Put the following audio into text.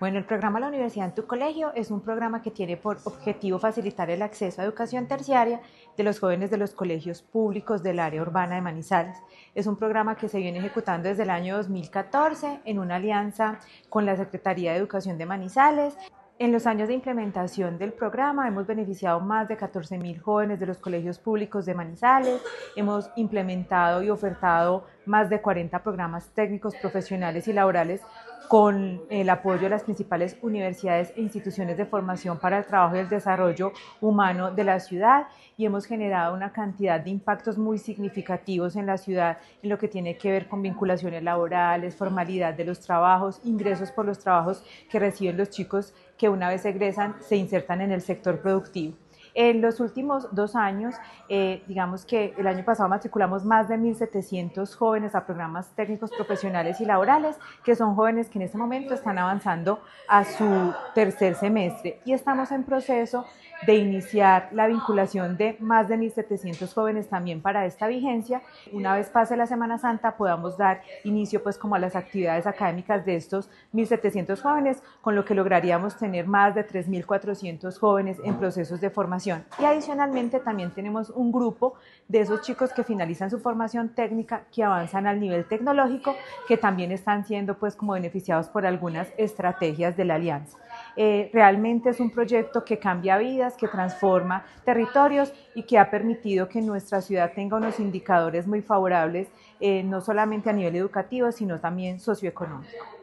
Bueno, el programa La Universidad en tu Colegio es un programa que tiene por objetivo facilitar el acceso a educación terciaria de los jóvenes de los colegios públicos del área urbana de Manizales. Es un programa que se viene ejecutando desde el año 2014 en una alianza con la Secretaría de Educación de Manizales. En los años de implementación del programa hemos beneficiado más de 14.000 jóvenes de los colegios públicos de Manizales, hemos implementado y ofertado más de 40 programas técnicos, profesionales y laborales con el apoyo de las principales universidades e instituciones de formación para el trabajo y el desarrollo humano de la ciudad, y hemos generado una cantidad de impactos muy significativos en la ciudad en lo que tiene que ver con vinculaciones laborales, formalidad de los trabajos, ingresos por los trabajos que reciben los chicos que una vez egresan se insertan en el sector productivo. En los últimos 2 años, digamos que el año pasado matriculamos más de 1.700 jóvenes a programas técnicos profesionales y laborales, que son jóvenes que en este momento están avanzando a su tercer semestre, y estamos en proceso de iniciar la vinculación de más de 1.700 jóvenes también para esta vigencia. Una vez pase la Semana Santa podamos dar inicio pues como a las actividades académicas de estos 1.700 jóvenes, con lo que lograríamos tener más de 3.400 jóvenes en procesos de formación. Y adicionalmente también tenemos un grupo de esos chicos que finalizan su formación técnica, que avanzan al nivel tecnológico, que también están siendo pues como beneficiados por algunas estrategias de la alianza. Realmente es un proyecto que cambia vidas, que transforma territorios y que ha permitido que nuestra ciudad tenga unos indicadores muy favorables, no solamente a nivel educativo, sino también socioeconómico.